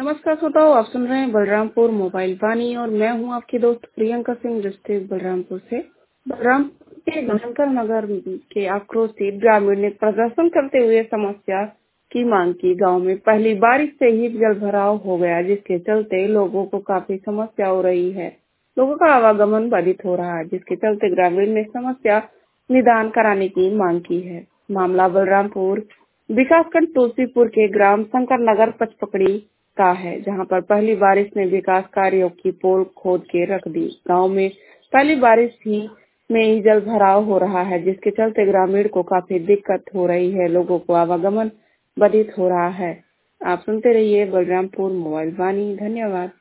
नमस्कार श्रोताओ, आप सुन रहे हैं बलरामपुर मोबाइल वाणी और मैं हूं आपकी दोस्त प्रियंका सिंह डिस्ट्रिक्ट बलरामपुर से। बलरामपुर के शंकर नगर के आक्रोशित ग्रामीण ने प्रदर्शन करते हुए समस्या की मांग की। गांव में पहली बारिश से ही जलभराव हो गया, जिसके चलते लोगों को काफी समस्या हो रही है। लोगों का आवागमन बाधित हो रहा है, जिसके चलते ग्रामीण ने समस्या निदान कराने की मांग की है। मामला बलरामपुर विकासखंड तुलसीपुर के ग्राम शंकर नगर पचपकड़ी का है, जहां पर पहली बारिश ने विकास कार्यों की पोल खोद के रख दी। गांव में पहली बारिश में ही जल भराव हो रहा है, जिसके चलते ग्रामीण को काफी दिक्कत हो रही है। लोगों को आवागमन बाधित हो रहा है। आप सुनते रहिए बलरामपुर मोबाइल वाणी। धन्यवाद।